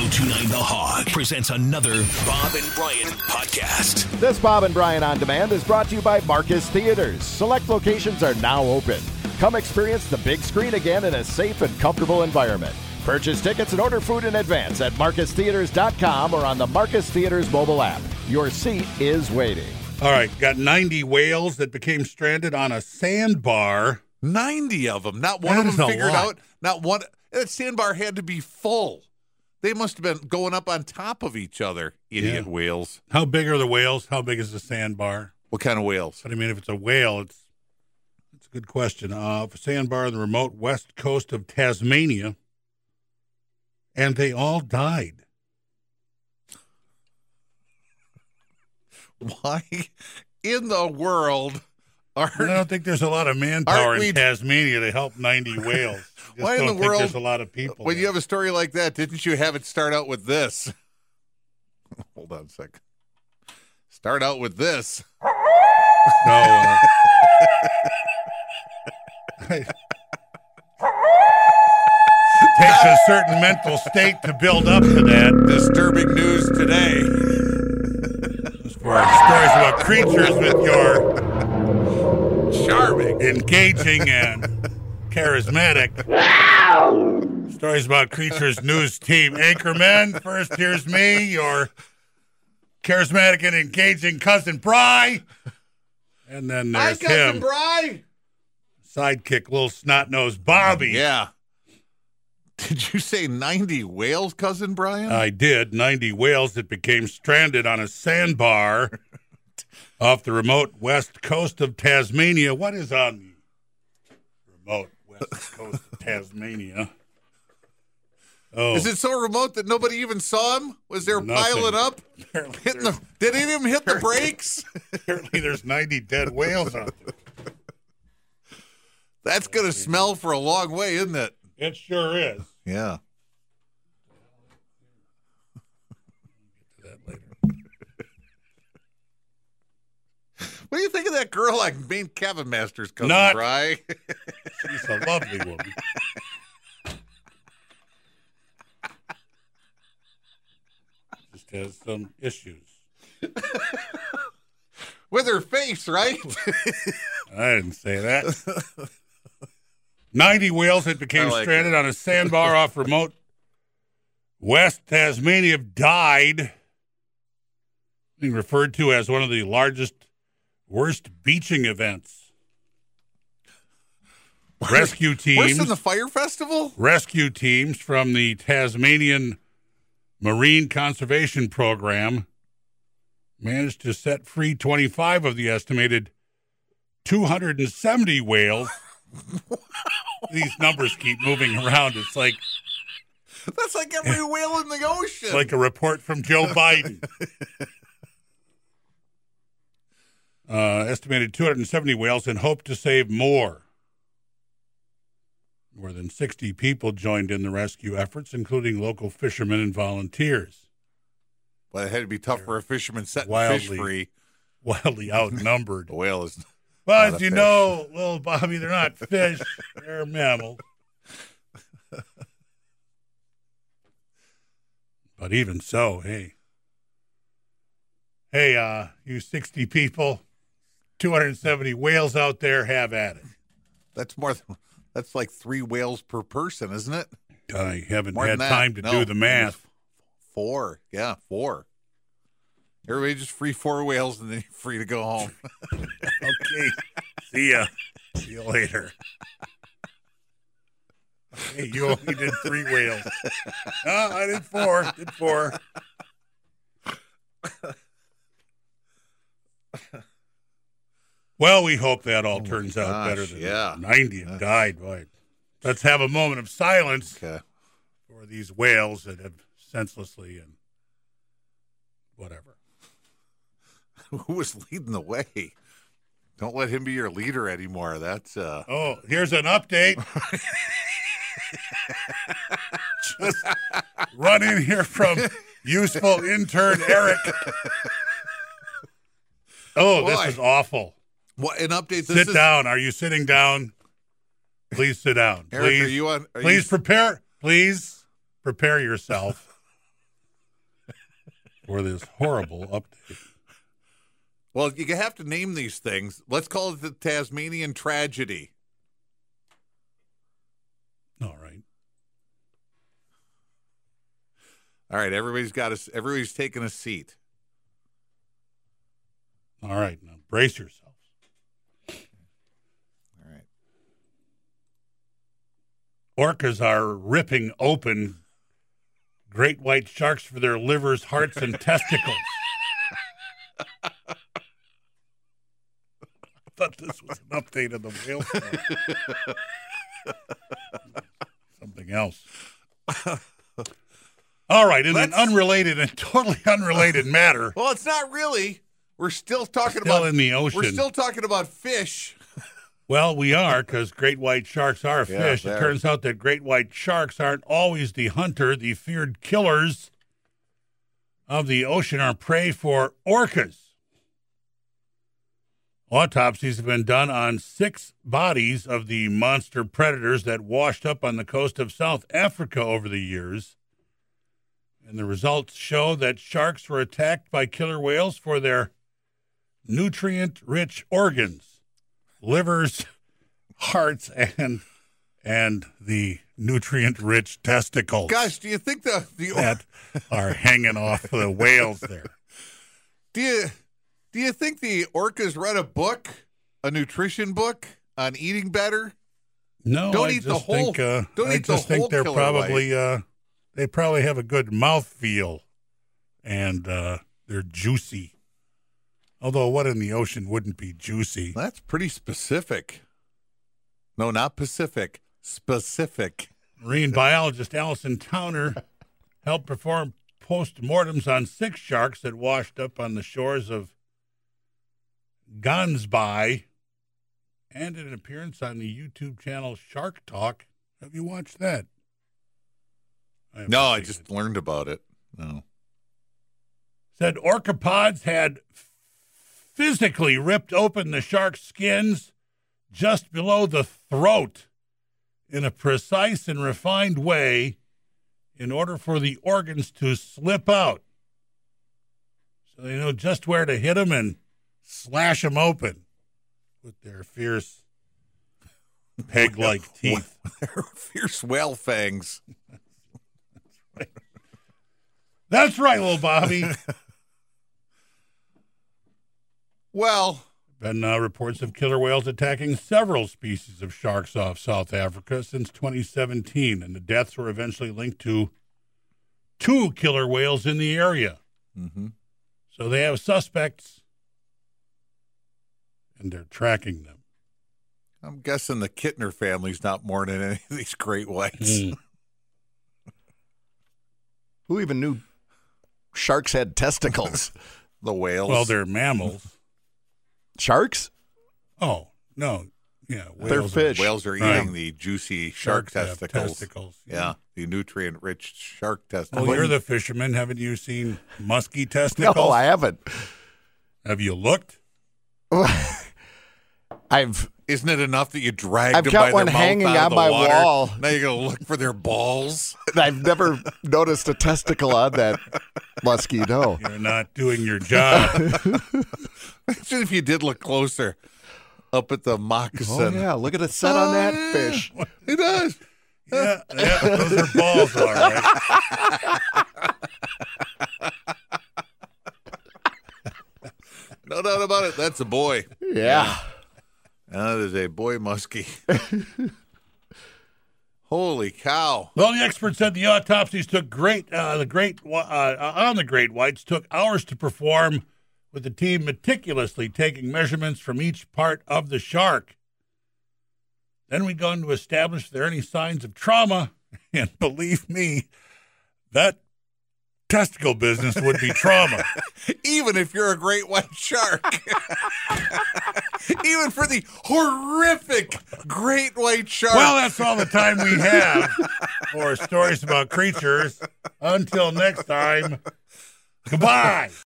1029 The Hog presents another Bob and Brian podcast. This Bob and Brian On Demand is brought to you by Marcus Theaters. Select locations are now open. Come experience the big screen again in a safe and comfortable environment. Purchase tickets and order food in advance at marcustheaters.com or on the Marcus Theaters mobile app. Your seat is waiting. All right, got 90 whales that became stranded on a sandbar. 90 of them. Not one of them figured out. Not one. That sandbar had to be full. They must have been going up on top of each other. Idiot whales. How big are the whales? How big is the sandbar? What kind of whales? But I mean, if it's a whale, it's a good question. A sandbar on the remote west coast of Tasmania, and they all died. Why in the world I don't think there's a lot of manpower in Tasmania to help 90 whales. Why in the world? There's a lot of people. When you have a story like that, didn't you have it start out with this? Hold on a second. Start out with this. No. Takes a certain mental state to build up to that. Disturbing news today. For stories about creatures with your charming, engaging, and charismatic. Stories about creatures news team anchorman. First, here's me, your charismatic and engaging cousin Bry. And then there's cousin him. Bry. Sidekick, little snot-nosed Bobby. Yeah. Did you say 90 whales, cousin Brian? I did. 90 whales that became stranded on a sandbar off the remote west coast of Tasmania. What is on the remote west coast of Tasmania? Oh. Is it so remote that nobody even saw him? Was there piling up? Did any of them hit the brakes? Apparently there's 90 dead whales out there. That's going to smell for a long way, isn't it? It sure is. Yeah. Get to that later. What do you think of that girl on Maine Cabin Masters, cousin Bry? She's a lovely woman. Just has some issues. With her face, right? I didn't say that. 90 whales that became stranded on a sandbar off remote West Tasmania died, being referred to as one of the largest, worst beaching events. Rescue teams. Worse than the fire festival? Rescue teams from the Tasmanian Marine Conservation Program managed to set free 25 of the estimated 270 whales. These numbers keep moving around. It's like that's like every whale in the ocean. It's like a report from Joe Biden. Estimated 270 whales and hope to save more. More than 60 people joined in the rescue efforts, including local fishermen and volunteers. Well, it had to be tough for a fisherman setting fish free. Wildly outnumbered. The whale is. But as you know, little Bobby, they're not fish. They're mammals. But even so, hey, you 60 people, 270 whales out there, have at it. That's like 3 whales per person, isn't it? I haven't had time to do the math. 4. Yeah, 4. Everybody just free 4 whales and then you're free to go home. Okay. See ya. See you later. Hey, you only did 3 whales. No, I did 4. Did 4. Well, we hope that all turns out better than 90 have died. Boy. Let's have a moment of silence for these whales that have senselessly and whatever. Who was leading the way? Don't let him be your leader anymore. That's Oh, here's an update. Just run in here from useful intern Eric. Oh, boy. This is awful. What an update? Sit down. Are you sitting down? Please sit down. Eric, please, are you on? Please prepare yourself. for this horrible update. Well, you have to name these things. Let's call it the Tasmanian tragedy. All right. All right, everybody's taking a seat. All right, now brace yourselves. All right. Orcas are ripping open great white sharks for their livers, hearts, and testicles. I thought this was an update of the whale story. Something else. All right, in an unrelated and totally unrelated matter. Well, it's not really. We're still talking in the ocean. We're still talking about fish. Well, we are, because great white sharks are fish. It turns out that great white sharks aren't always the hunter. The feared killers of the ocean are prey for orcas. Autopsies have been done on 6 bodies of the monster predators that washed up on the coast of South Africa over the years. And the results show that sharks were attacked by killer whales for their nutrient-rich organs, livers, hearts, and the nutrient-rich testicles. Gosh, do you think that are hanging off the whales there? Do you think the orcas read a book, a nutrition book on eating better? No, I just think they're probably they probably have a good mouthfeel, and they're juicy. Although what in the ocean wouldn't be juicy? That's pretty specific. No, not Pacific. Specific. Marine biologist Allison Towner helped perform post-mortems on 6 sharks that washed up on the shores of Gansby and an appearance on the YouTube channel Shark Talk. Have you watched that? No, I just learned about it. No. Said orcapods had physically ripped open the shark's skins just below the throat in a precise and refined way in order for the organs to slip out. So they know just where to hit them and slash them open with their fierce peg-like teeth. Their fierce whale fangs. That's right, little Bobby. Well, been reports of killer whales attacking several species of sharks off South Africa since 2017, and the deaths were eventually linked to 2 killer whales in the area. Mm-hmm. So they have suspects, and they're tracking them. I'm guessing the Kittner family's not mourning any of these great whites. Who even knew sharks had testicles? The whales. Well, they're mammals. Sharks? Oh, no. Yeah, they're fish. Whales are eating the juicy shark testicles. Yeah. Yeah, the nutrient-rich shark testicles. Well, you're the fisherman. Haven't you seen musky testicles? No, I haven't. Have you looked? Isn't it enough that you dragged I've them got by one their mouth hanging out of on the my water? wall. Now you're going to look for their balls? I've never noticed a testicle on that muskie, no. You're not doing your job. Imagine if you did look closer up at the moccasin. Oh, yeah, look at the set on that fish. It does. Yeah, those are balls, all right. No doubt about it. That's a boy. Yeah. That is a boy muskie. Holy cow. Well, the expert said the autopsies took on the great whites took hours to perform, with the team meticulously taking measurements from each part of the shark. Then we go on to establish if there are any signs of trauma, and believe me, that testicle business would be trauma. Even if you're a great white shark. Even for the horrific great white shark. Well, that's all the time we have for stories about creatures. Until next time, goodbye.